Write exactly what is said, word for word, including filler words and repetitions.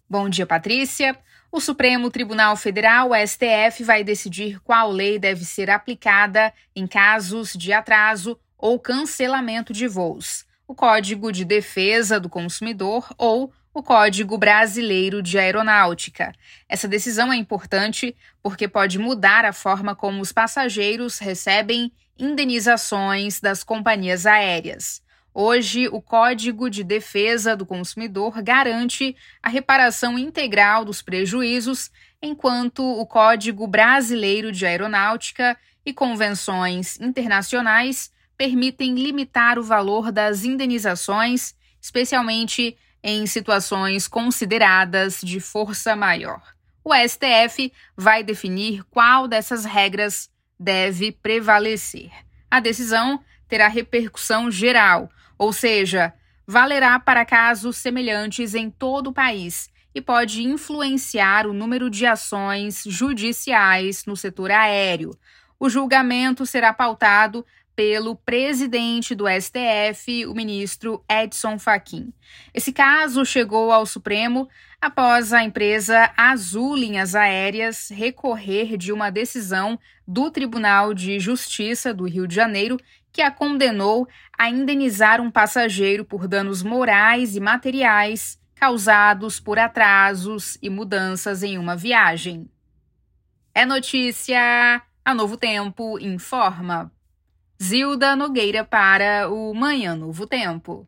Bom dia, Patrícia. O Supremo Tribunal Federal, o S T F, vai decidir qual lei deve ser aplicada em casos de atraso ou cancelamento de voos: o Código de Defesa do Consumidor ou o Código Brasileiro de Aeronáutica. Essa decisão é importante porque pode mudar a forma como os passageiros recebem indenizações das companhias aéreas. Hoje, o Código de Defesa do Consumidor garante a reparação integral dos prejuízos, enquanto o Código Brasileiro de Aeronáutica e convenções internacionais permitem limitar o valor das indenizações, especialmente em situações consideradas de força maior. O S T F vai definir qual dessas regras deve prevalecer. A decisão terá repercussão geral, ou seja, valerá para casos semelhantes em todo o país e pode influenciar o número de ações judiciais no setor aéreo. O julgamento será pautado pelo presidente do S T F, o ministro Edson Fachin. Esse caso chegou ao Supremo após a empresa Azul Linhas Aéreas recorrer de uma decisão do Tribunal de Justiça do Rio de Janeiro que a condenou a indenizar um passageiro por danos morais e materiais causados por atrasos e mudanças em uma viagem. É notícia, a Novo Tempo informa. Zilda Nogueira para o Manhã Novo Tempo.